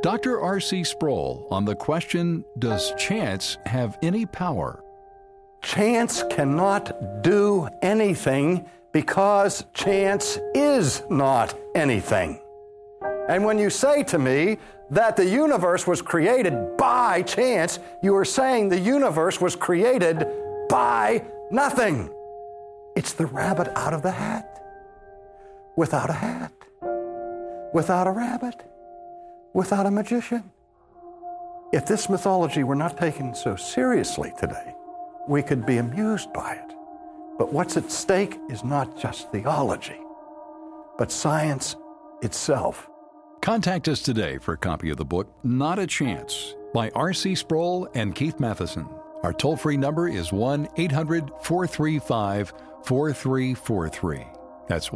Dr. R.C. Sproul on the question, does chance have any power? Chance cannot do anything because chance is not anything. And when you say to me that the universe was created by chance, you are saying the universe was created by nothing. It's the rabbit out of the hat. Without a hat. Without a rabbit. Without a magician. If this mythology were not taken so seriously today, we could be amused by it. But what's at stake is not just theology, but science itself. Contact us today for a copy of the book, Not a Chance, by R.C. Sproul and Keith Matheson. Our toll-free number is 1-800-435-4343. That's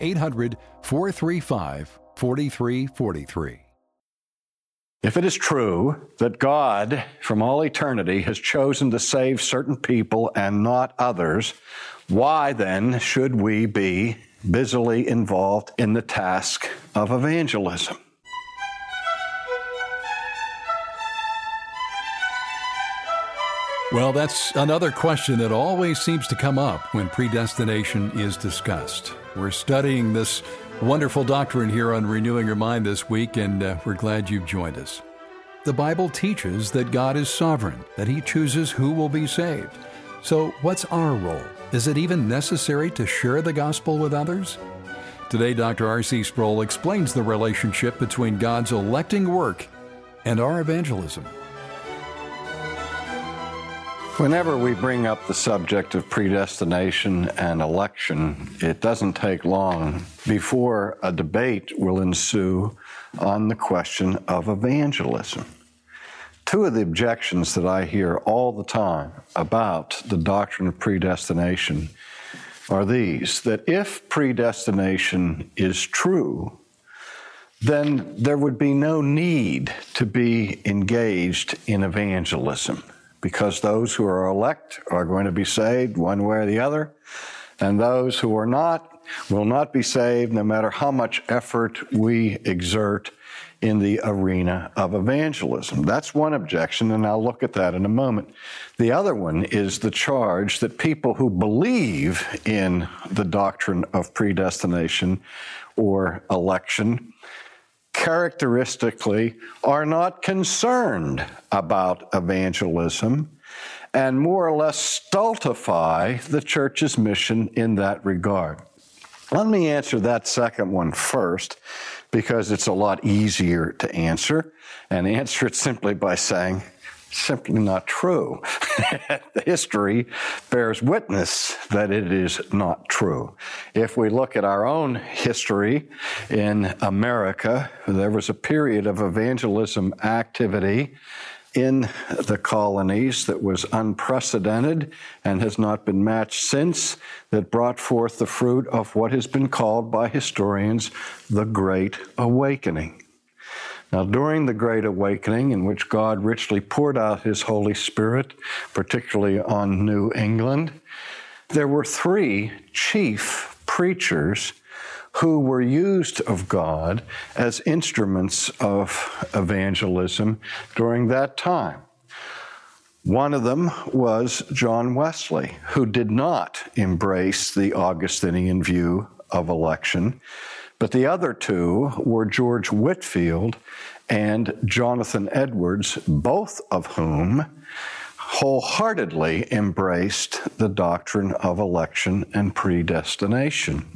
1-800-435-4343. If it is true that God, from all eternity, has chosen to save certain people and not others, why then should we be busily involved in the task of evangelism? Well, that's another question that always seems to come up when predestination is discussed. We're studying this wonderful doctrine here on Renewing Your Mind this week, and we're glad you've joined us. The Bible teaches that God is sovereign, that He chooses who will be saved. So what's our role? Is it even necessary to share the gospel with others? Today, Dr. R.C. Sproul explains the relationship between God's electing work and our evangelism. Whenever we bring up the subject of predestination and election, it doesn't take long before a debate will ensue on the question of evangelism. Two of the objections that I hear all the time about the doctrine of predestination are these: that if predestination is true, then there would be no need to be engaged in evangelism, because those who are elect are going to be saved one way or the other, and those who are not will not be saved no matter how much effort we exert in the arena of evangelism. That's one objection, and I'll look at that in a moment. The other one is the charge that people who believe in the doctrine of predestination or election characteristically are not concerned about evangelism and more or less stultify the church's mission in that regard. Let me answer that second one first, because it's a lot easier to answer, and answer it simply by saying, simply not true. History bears witness that it is not true. If we look at our own history in America, there was a period of evangelism activity in the colonies that was unprecedented and has not been matched since, that brought forth the fruit of what has been called by historians the Great Awakening. Now, during the Great Awakening, in which God richly poured out His Holy Spirit, particularly on New England, there were three chief preachers who were used of God as instruments of evangelism during that time. One of them was John Wesley, who did not embrace the Augustinian view of election, but the other two were George Whitefield and Jonathan Edwards, both of whom wholeheartedly embraced the doctrine of election and predestination.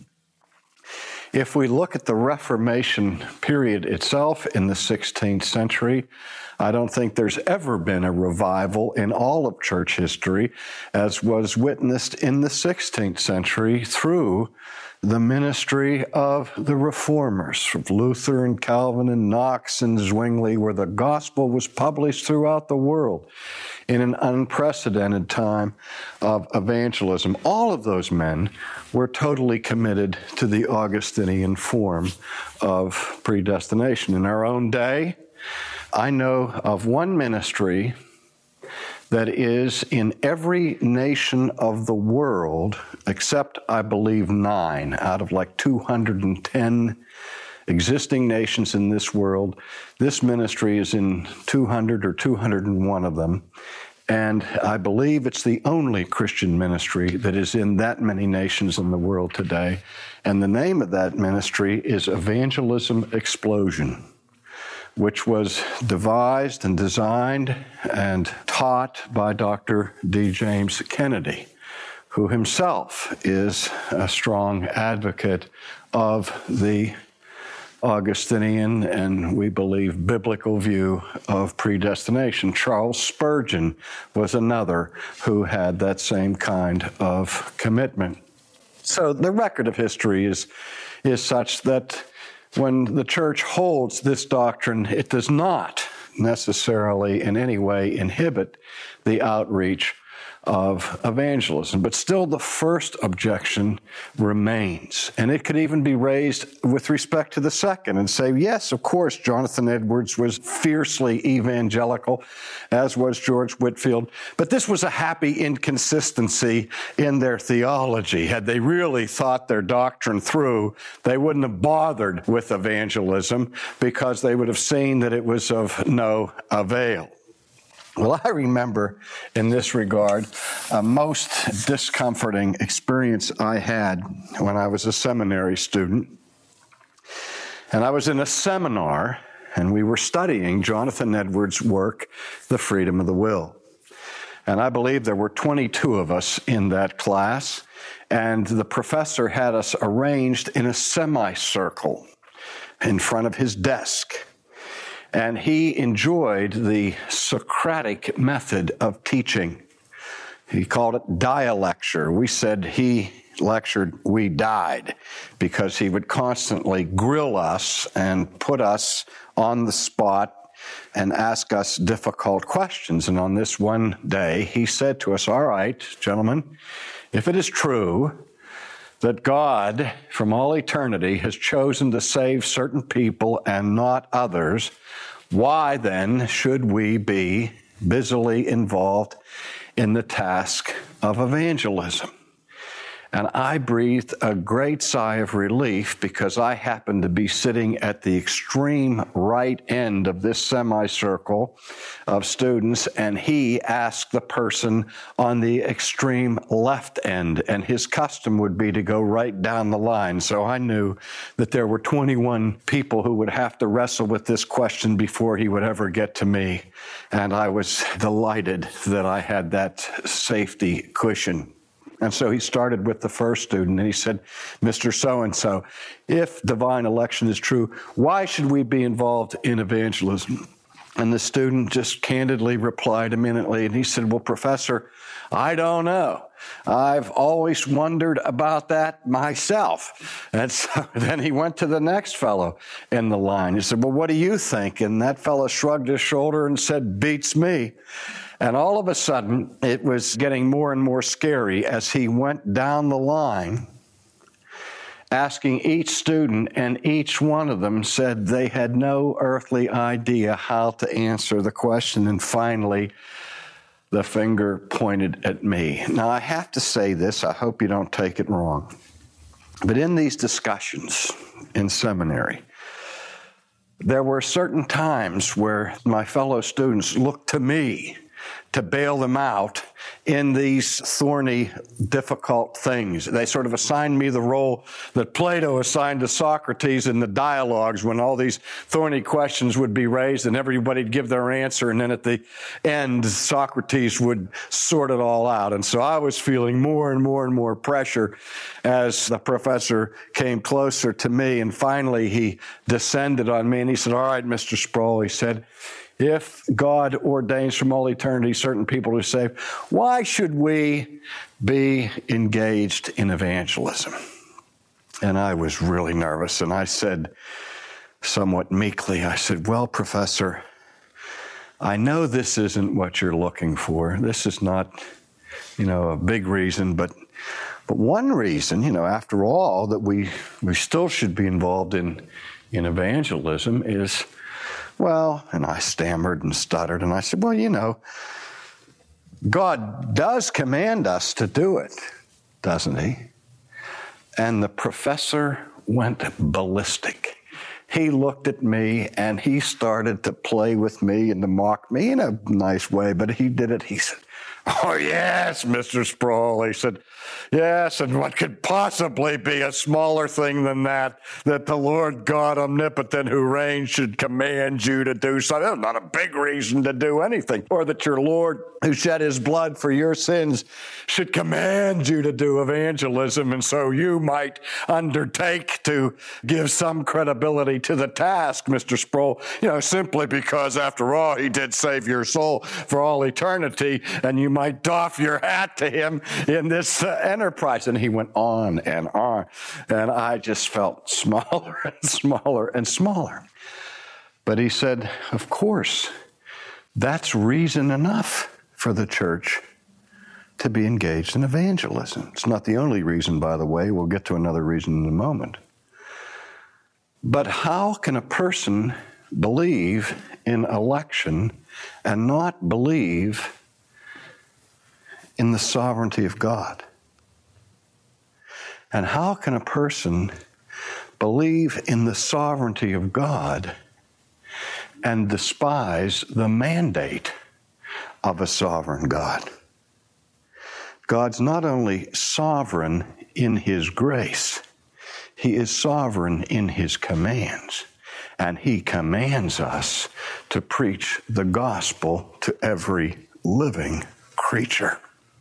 If we look at the Reformation period itself in the 16th century, I don't think there's ever been a revival in all of church history as was witnessed in the 16th century through the ministry of the Reformers, of Luther and Calvin and Knox and Zwingli, where the gospel was published throughout the world in an unprecedented time of evangelism. All of those men were totally committed to the Augustinian form of predestination. In our own day, I know of one ministry that is in every nation of the world, except, I believe, 9 out of like 210 existing nations in this world. This ministry is in 200 or 201 of them. And I believe it's the only Christian ministry that is in that many nations in the world today. And the name of that ministry is Evangelism Explosion, which was devised and designed and taught by Dr. D. James Kennedy, who himself is a strong advocate of the Augustinian and, we believe, biblical view of predestination. Charles Spurgeon was another who had that same kind of commitment. So the record of history is such that when the church holds this doctrine, it does not necessarily in any way inhibit the outreach of evangelism. But still, the first objection remains. And it could even be raised with respect to the second and say, yes, of course, Jonathan Edwards was fiercely evangelical, as was George Whitefield. But this was a happy inconsistency in their theology. Had they really thought their doctrine through, they wouldn't have bothered with evangelism because they would have seen that it was of no avail. Well, I remember in this regard a most discomforting experience I had when I was a seminary student. And I was in a seminar, and we were studying Jonathan Edwards' work, The Freedom of the Will. And I believe there were 22 of us in that class, and the professor had us arranged in a semicircle in front of his desk. And he enjoyed the Socratic method of teaching. He called it dialecture. We said he lectured, we died, because he would constantly grill us and put us on the spot and ask us difficult questions. And on this one day, he said to us, all right, gentlemen, if it is true that God, from all eternity, has chosen to save certain people and not others, why then should we be busily involved in the task of evangelism? And I breathed a great sigh of relief because I happened to be sitting at the extreme right end of this semicircle of students, and he asked the person on the extreme left end, and his custom would be to go right down the line. So I knew that there were 21 people who would have to wrestle with this question before he would ever get to me. And I was delighted that I had that safety cushion. And so he started with the first student, and he said, Mr. So-and-so, if divine election is true, why should we be involved in evangelism? And the student just candidly replied immediately, and he said, well, Professor, I don't know. I've always wondered about that myself. And so then he went to the next fellow in the line. He said, well, what do you think? And that fellow shrugged his shoulder and said, beats me. And all of a sudden, it was getting more and more scary as he went down the line, asking each student, and each one of them said they had no earthly idea how to answer the question. And finally, the finger pointed at me. Now, I have to say this. I hope you don't take it wrong. But in these discussions in seminary, there were certain times where my fellow students looked to me to bail them out in these thorny, difficult things. They sort of assigned me the role that Plato assigned to Socrates in the dialogues when all these thorny questions would be raised and everybody'd give their answer, and then at the end, Socrates would sort it all out. And so I was feeling more and more and more pressure as the professor came closer to me, and finally he descended on me and he said, all right, Mr. Sproul, he said, if God ordains from all eternity certain people to be saved, why should we be engaged in evangelism? And I was really nervous, and I said somewhat meekly, I said, well, Professor, I know this isn't what you're looking for. This is not, a big reason, but one reason, after all, that we still should be involved in evangelism is, well, and I stammered and stuttered, and I said, well, God does command us to do it, doesn't he? And the professor went ballistic. he looked at me and he started to play with me and to mock me in a nice way, but he did it. He said, "Oh, yes, Mr. Sproul." He said, "Yes, and what could possibly be a smaller thing than that the Lord God omnipotent who reigns should command you to do something? There's not a big reason to do anything. Or that your Lord who shed his blood for your sins should command you to do evangelism, and so you might undertake to give some credibility to the task, Mr. Sproul, simply because, after all, he did save your soul for all eternity, and you might doff your hat to him in this enterprise." And he went on, and I just felt smaller and smaller and smaller. But he said, "Of course, that's reason enough for the church to be engaged in evangelism." It's not the only reason, by the way. We'll get to another reason in a moment. But how can a person believe in election and not believe in the sovereignty of God? And how can a person believe in the sovereignty of God and despise the mandate of a sovereign God? God's not only sovereign in his grace, he is sovereign in his commands. And he commands us to preach the gospel to every living creature.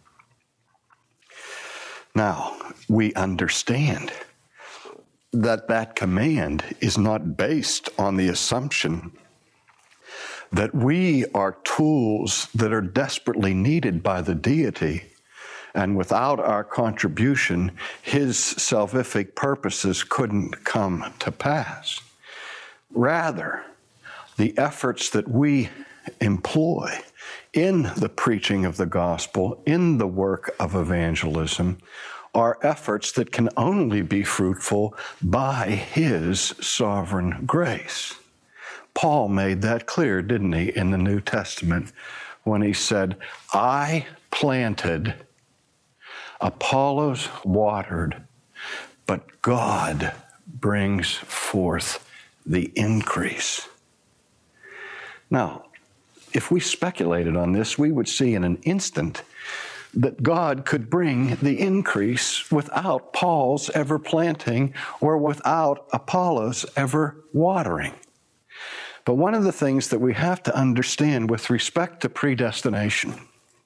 Now, we understand that command is not based on the assumption that we are tools that are desperately needed by the deity, and without our contribution, his salvific purposes couldn't come to pass. Rather, the efforts that we employ in the preaching of the gospel, in the work of evangelism, are efforts that can only be fruitful by his sovereign grace. Paul made that clear, didn't he, in the New Testament when he said, "I planted, Apollos watered, but God brings forth the increase." Now, if we speculated on this, we would see in an instant that God could bring the increase without Paul's ever planting or without Apollos ever watering. But one of the things that we have to understand with respect to predestination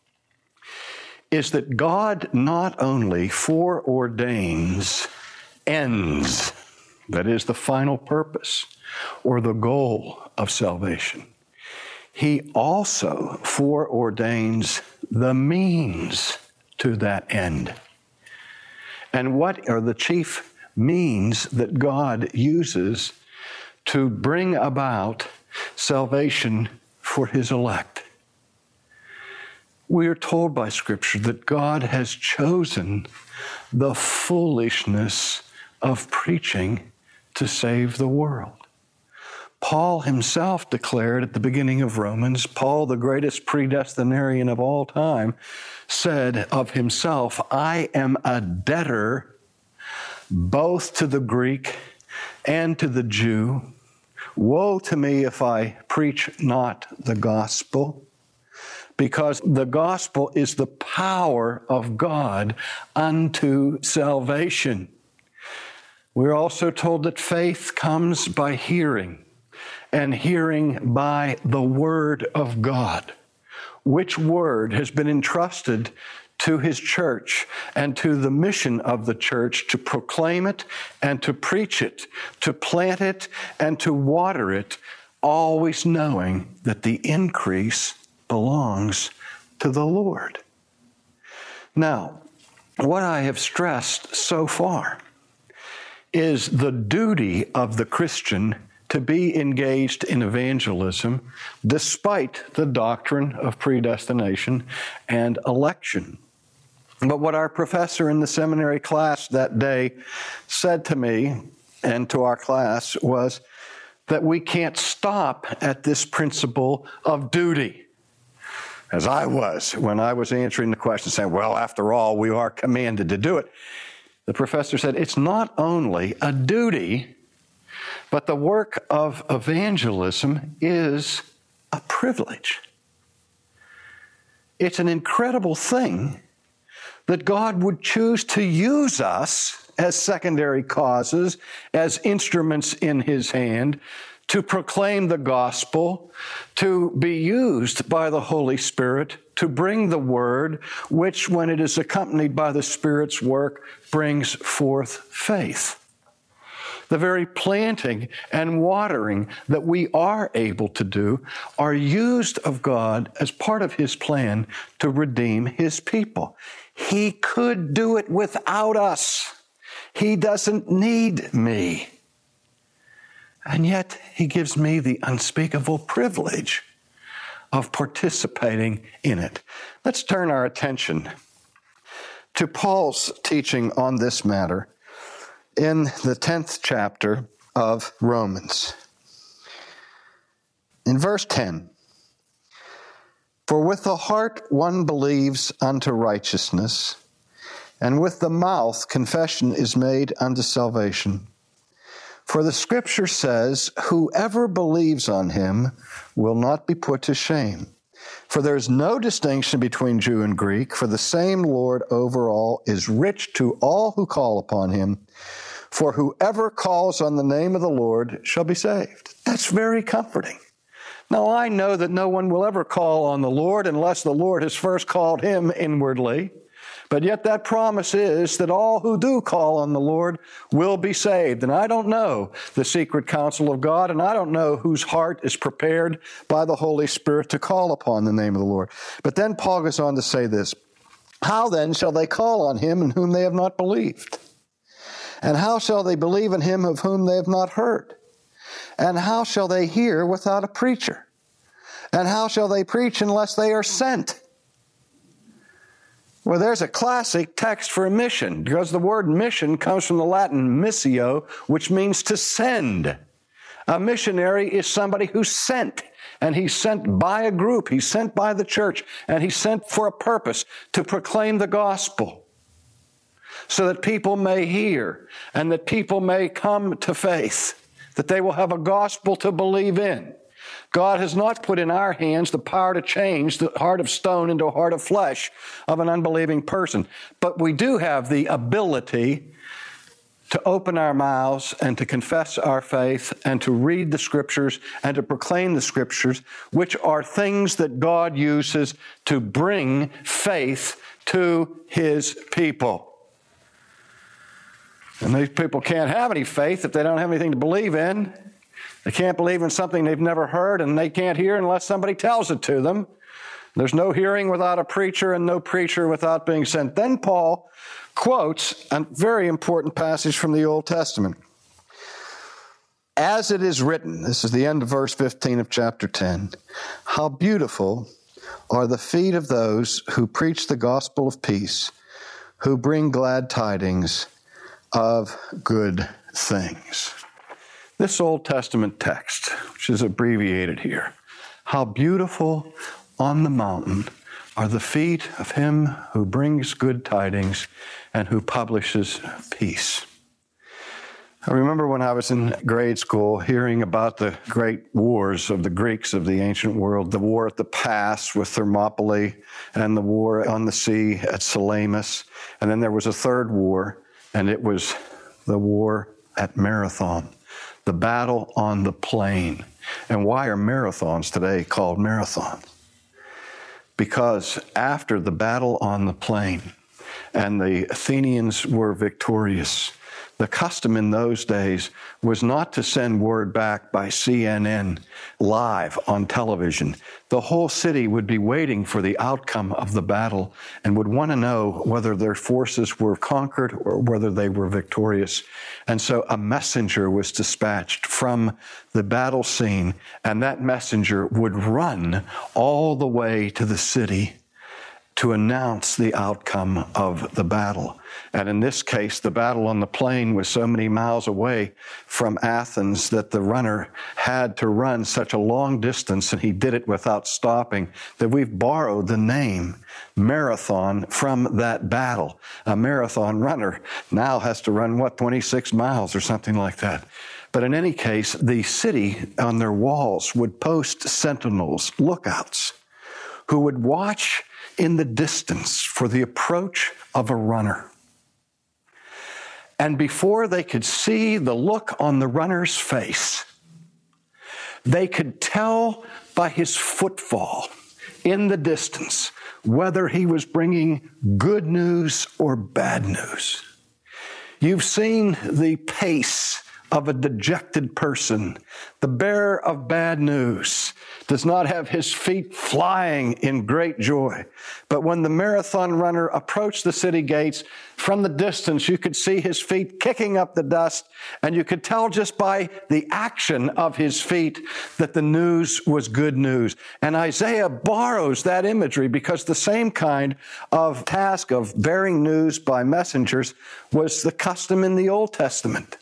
is that God not only foreordains ends, that is the final purpose or the goal of salvation, he also foreordains the means to that end. And what are the chief means that God uses to bring about salvation for his elect? We are told by Scripture that God has chosen the foolishness of preaching to save the world. Paul himself declared at the beginning of Romans, Paul, the greatest predestinarian of all time, said of himself, "I am a debtor both to the Greek and to the Jew. Woe to me if I preach not the gospel, because the gospel is the power of God unto salvation." We're also told that faith comes by hearing, and hearing by the Word of God, which Word has been entrusted to his church and to the mission of the church to proclaim it and to preach it, to plant it and to water it, always knowing that the increase belongs to the Lord. Now, what I have stressed so far is the duty of the Christian to be engaged in evangelism despite the doctrine of predestination and election. But what our professor in the seminary class that day said to me and to our class was that we can't stop at this principle of duty. As I was when I was answering the question, saying, well, after all, we are commanded to do it. The professor said, it's not only a duty, But the work of evangelism is a privilege. It's an incredible thing that God would choose to use us as secondary causes, as instruments in His hand, to proclaim the gospel, to be used by the Holy Spirit, to bring the word, which, when it is accompanied by the Spirit's work, brings forth faith. The very planting and watering that we are able to do are used of God as part of His plan to redeem His people. He could do it without us. He doesn't need me. And yet He gives me the unspeakable privilege of participating in it. Let's turn our attention to Paul's teaching on this matter in the 10th chapter of Romans. In verse 10, "For with the heart one believes unto righteousness, and with the mouth confession is made unto salvation. For the Scripture says, whoever believes on Him will not be put to shame. For there is no distinction between Jew and Greek, for the same Lord over all is rich to all who call upon Him. For whoever calls on the name of the Lord shall be saved." That's very comforting. Now, I know that no one will ever call on the Lord unless the Lord has first called him inwardly. But yet that promise is that all who do call on the Lord will be saved. And I don't know the secret counsel of God, and I don't know whose heart is prepared by the Holy Spirit to call upon the name of the Lord. But then Paul goes on to say this, "How then shall they call on Him in whom they have not believed? And how shall they believe in Him of whom they have not heard? And how shall they hear without a preacher? And how shall they preach unless they are sent?" Well, there's a classic text for mission, because the word mission comes from the Latin missio, which means to send. A missionary is somebody who's sent, and he's sent by a group, he's sent by the church, and he's sent for a purpose, to proclaim the gospel, so that people may hear, and that people may come to faith, that they will have a gospel to believe in. God has not put in our hands the power to change the heart of stone into a heart of flesh of an unbelieving person. But we do have the ability to open our mouths and to confess our faith and to read the Scriptures and to proclaim the Scriptures, which are things that God uses to bring faith to His people. And these people can't have any faith if they don't have anything to believe in. They can't believe in something they've never heard, and they can't hear unless somebody tells it to them. There's no hearing without a preacher, and no preacher without being sent. Then Paul quotes a very important passage from the Old Testament. "As it is written," this is the end of verse 15 of chapter 10, "how beautiful are the feet of those who preach the gospel of peace, who bring glad tidings of good things." This Old Testament text, which is abbreviated here, "How beautiful on the mountain are the feet of him who brings good tidings and who publishes peace." I remember when I was in grade school hearing about the great wars of the Greeks of the ancient world, the war at the pass with Thermopylae and the war on the sea at Salamis. And then there was a third war, and it was the war at Marathon. The battle on the plain. And why are marathons today called marathons? Because after the battle on the plain and the Athenians were victorious, the custom in those days was not to send word back by CNN live on television. The whole city would be waiting for the outcome of the battle and would want to know whether their forces were conquered or whether they were victorious. And so a messenger was dispatched from the battle scene, and that messenger would run all the way to the city to announce the outcome of the battle. And in this case, the battle on the plain was so many miles away from Athens that the runner had to run such a long distance, and he did it without stopping, that we've borrowed the name marathon from that battle. A marathon runner now has to run, 26 miles or something like that. But in any case, the city on their walls would post sentinels, lookouts, who would watch in the distance for the approach of a runner. And before they could see the look on the runner's face, they could tell by his footfall in the distance whether he was bringing good news or bad news. You've seen the pace of a dejected person. The bearer of bad news does not have his feet flying in great joy. But when the marathon runner approached the city gates, from the distance you could see his feet kicking up the dust, and you could tell just by the action of his feet that the news was good news. And Isaiah borrows that imagery because the same kind of task of bearing news by messengers was the custom in the Old Testament.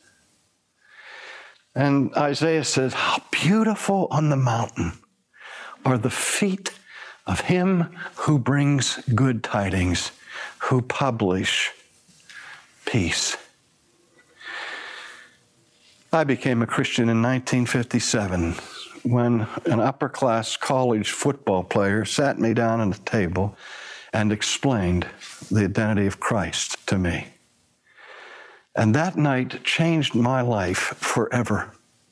And Isaiah says, how beautiful on the mountain are the feet of him who brings good tidings, who publish peace. I became a Christian in 1957 when an upper-class college football player sat me down at a table and explained the identity of Christ to me. And that night changed my life forever.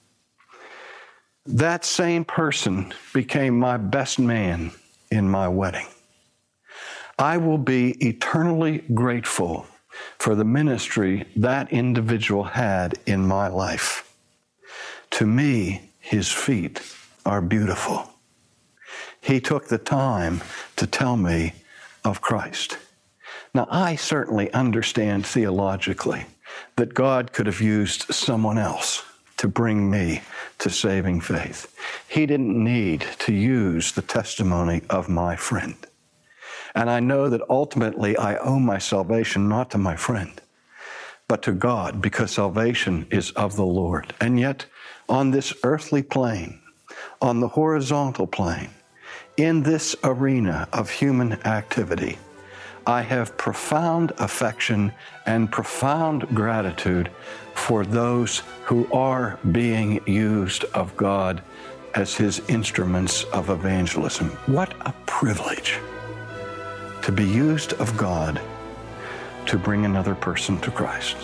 That same person became my best man in my wedding. I will be eternally grateful for the ministry that individual had in my life. To me, his feet are beautiful. He took the time to tell me of Christ. Now, I certainly understand theologically that God could have used someone else to bring me to saving faith. He didn't need to use the testimony of my friend. And I know that ultimately I owe my salvation not to my friend, but to God, because salvation is of the Lord. And yet, on this earthly plane, on the horizontal plane, in this arena of human activity, I have profound affection and profound gratitude for those who are being used of God as his instruments of evangelism. What a privilege to be used of God to bring another person to Christ.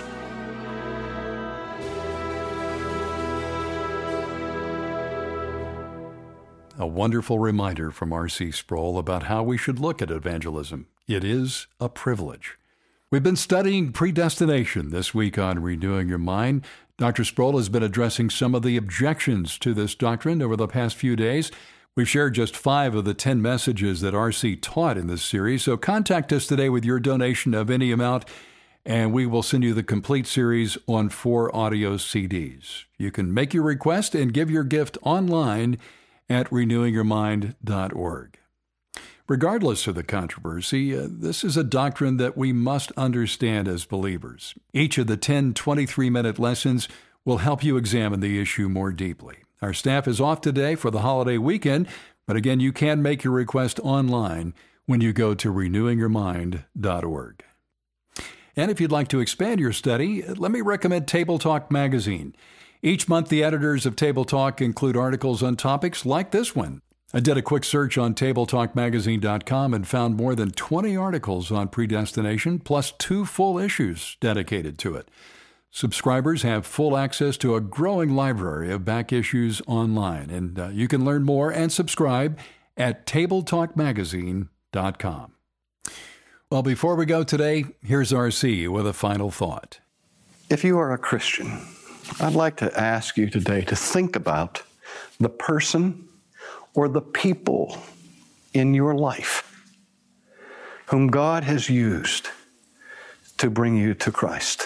A wonderful reminder from R.C. Sproul about how we should look at evangelism. It is a privilege. We've been studying predestination this week on Renewing Your Mind. Dr. Sproul has been addressing some of the objections to this doctrine over the past few days. We've shared just 5 of the 10 messages that R.C. taught in this series, so contact us today with your donation of any amount, and we will send you the complete series on 4 audio CDs. You can make your request and give your gift online at renewingyourmind.org. Regardless of the controversy, this is a doctrine that we must understand as believers. Each of the 10 23-minute lessons will help you examine the issue more deeply. Our staff is off today for the holiday weekend, but again, you can make your request online when you go to renewingyourmind.org. And if you'd like to expand your study, let me recommend Table Talk magazine. Each month, the editors of Table Talk include articles on topics like this one. I did a quick search on tabletalkmagazine.com and found more than 20 articles on predestination, plus 2 full issues dedicated to it. Subscribers have full access to a growing library of back issues online, and you can learn more and subscribe at tabletalkmagazine.com. Well, before we go today, here's R.C. with a final thought. If you are a Christian, I'd like to ask you today to think about the person or the people in your life whom God has used to bring you to Christ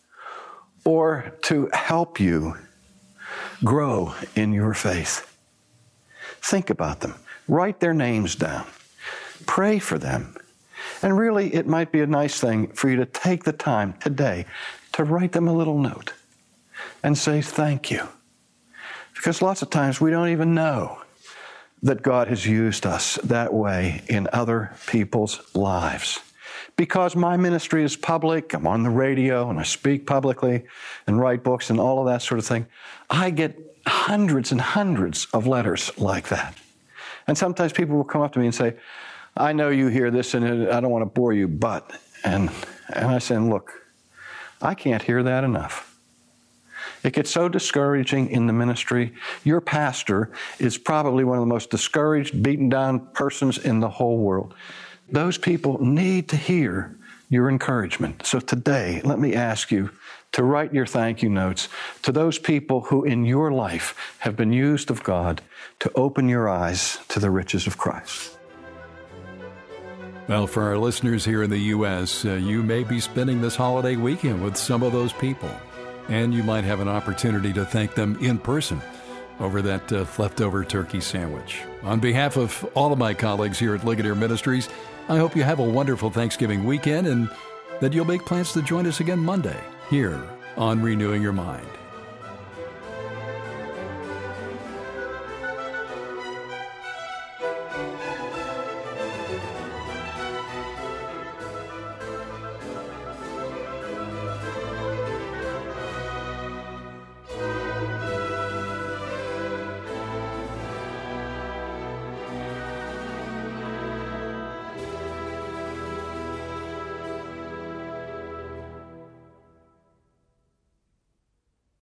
or to help you grow in your faith. Think about them. Write their names down. Pray for them. And really, it might be a nice thing for you to take the time today to write them a little note and say thank you. Because lots of times we don't even know that God has used us that way in other people's lives. because my ministry is public, I'm on the radio and I speak publicly and write books and all of that sort of thing, I get hundreds and hundreds of letters like that. And sometimes people will come up to me and say, I know you hear this and I don't want to bore you, but, and I say, look, I can't hear that enough. It gets so discouraging in the ministry. Your pastor is probably one of the most discouraged, beaten down persons in the whole world. Those people need to hear your encouragement. So today, let me ask you to write your thank you notes to those people who in your life have been used of God to open your eyes to the riches of Christ. Well, for our listeners here in the U.S., you may be spending this holiday weekend with some of those people, and you might have an opportunity to thank them in person over that leftover turkey sandwich. On behalf of all of my colleagues here at Ligonier Ministries, I hope you have a wonderful Thanksgiving weekend and that you'll make plans to join us again Monday here on Renewing Your Mind.